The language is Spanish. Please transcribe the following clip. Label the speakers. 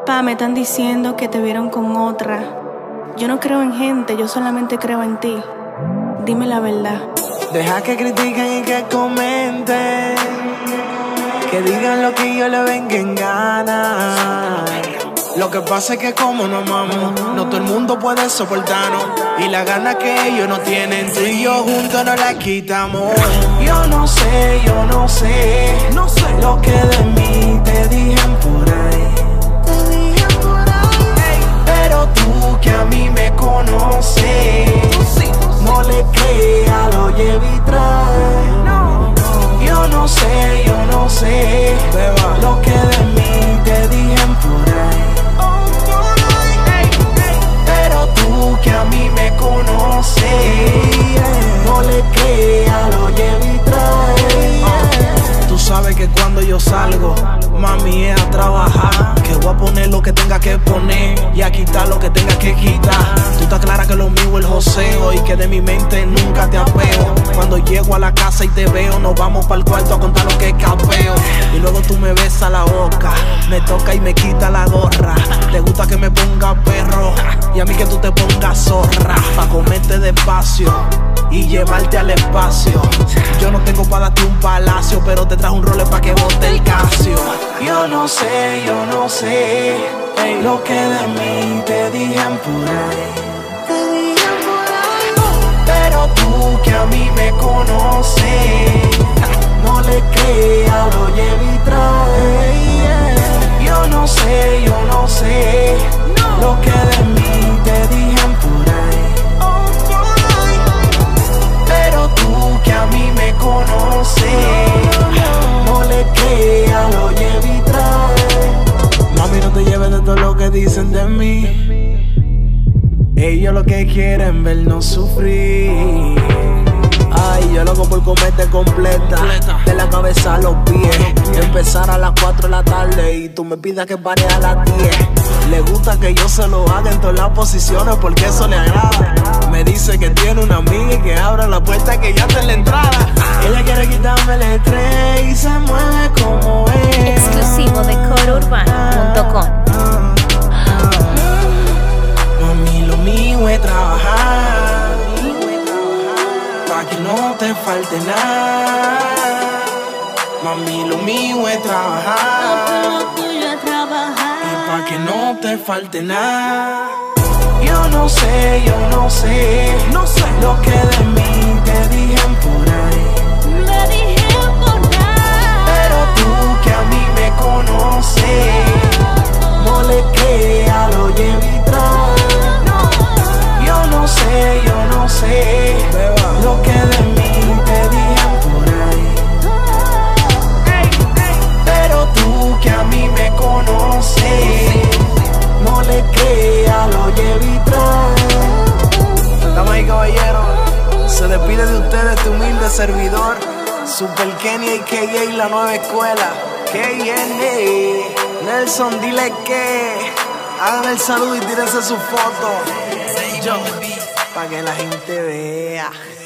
Speaker 1: papás me están diciendo que te vieron con otra. Yo no creo en gente, yo solamente creo en ti. Dime la verdad.
Speaker 2: Deja que critiquen y que comenten, que digan lo que yo le venga en gana. Lo que pasa es que como nos amamos, no todo el mundo puede soportarnos, y la gana que ellos no tienen, tú y yo juntos no la quitamos. Yo no sé lo que de mí te digan por ahí. Pero tú que a mí me conoces, no le creas, lo llevo y trae. Yo no sé lo que de mí te digan por ahí. Pero tú que a mí me conoces, no le creas, lo llevo y trae. Tú sabes que cuando yo salgo, mami, es a trabajar, que voy a poner lo que tenga que poner y a quitar lo que tenga que quitar. Tú estás clara que lo mío es el joseo y que de mi mente nunca te apeo. Cuando llego a la casa y te veo, nos vamos para el cuarto a contar lo que capeo. Y luego tú me besas la boca, me toca y me quita la gorra. Te gusta que me ponga perro y a mí que tú te pongas zorra, pa' comerte despacio y llevarte al espacio. Yo no tengo para darte un palacio, pero te trajo un role pa' que bote el Casio. Yo no sé lo que de mí te digan por ahí. Pero tú que a mí me conoces, no le creas, lo llevo y trae. Yo no sé lo que de mí te digan por ahí. Pero tú que a mí me conoces, no le creas, lo llevo y trae. Mami, no te lleves de todo lo que dicen de mí. Ellos lo que quieren vernos sufrir. Ay, yo loco por comerte completa, de la cabeza a los pies. Empezar a las 4 de la tarde y tú me pidas que pare a las 10. Le gusta que yo se lo haga en todas las posiciones porque eso le agrada. Me dice que tiene una amiga y que abra la puerta que ya está en la entrada. Ella quiere quitarme el estrés y se mueve como es.
Speaker 3: Exclusivo de corourbano.com.
Speaker 2: Mami, lo mío es trabajar, pa' que no te falte nada. Mami, lo mío es trabajar, y pa' que no te falte nada. Yo no sé lo que de mí te digan por ahí. Pero tú que a mí me conoces, no le creas, lo llevo y trae. Yo no sé lo que de mí te digan por ahí. Pero tú que a mí me conoces, no le creas, lo llevo y trae. Damas y caballeros, se despide de ustedes este humilde servidor, Super Kenny a.k.a. la nueva escuela. KNA Nelson, dile que hagan el saludo y tírense su foto, pa' que la gente vea.